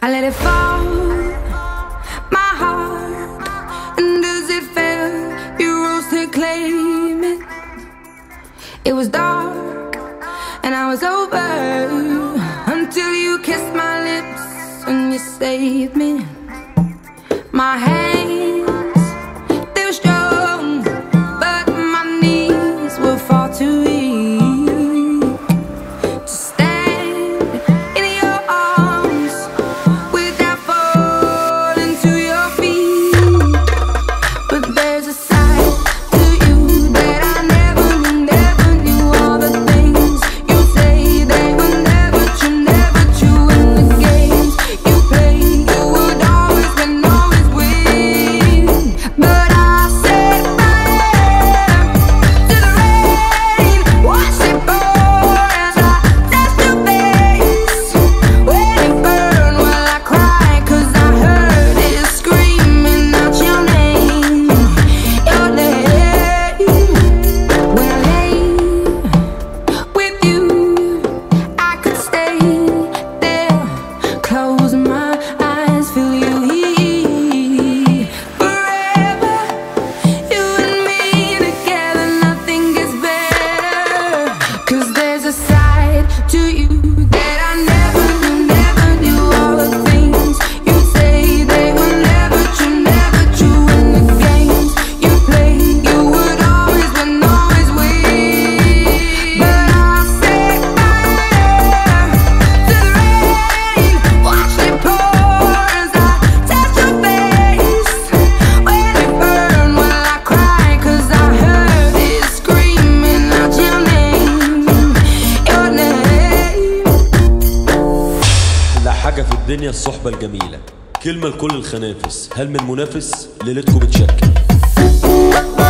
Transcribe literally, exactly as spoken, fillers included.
I let it fall, my heart, and as it fell, you rose to claim it. It was dark, and I was over, until you kissed my lips and you saved me. My hands, they were strong, but my knees were far too weak to stand in your arms without falling to your feet. But there's a side to you that I never knew, never knew. All the things you say, they were never true, never true. In the games you play, you would always win, always win. But I set fire to the rain, watch it pour as I touched your face. When it burned, well I cried, 'cause I heard it screaming out your name, your name. When I lay with you, I could stay there, close my eyes, feel you here forever. You and me together, nothing gets better. 'Cause there's a side to you that I never knew, never knew. All the things you say, they were never true, never true. In the games you play, you would always win, always win. But I set fire to the rain, watched it pour as I touched your face. When it burned, well I cried, 'cause I heard it screaming out your name, your name. لا حاجة في الدنيا الصحبة الجميلة. كلمة لكل الخنافس، هل من منافس ليلتكم بتشكل؟